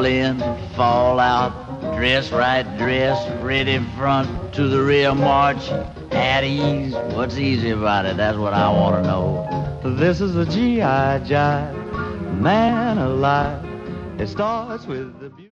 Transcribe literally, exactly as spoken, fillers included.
in, fall out, dress right, dress, ready front to the rear march, at ease. What's easy about it? That's what I want to know. This is a G I jive, man alive. It starts with the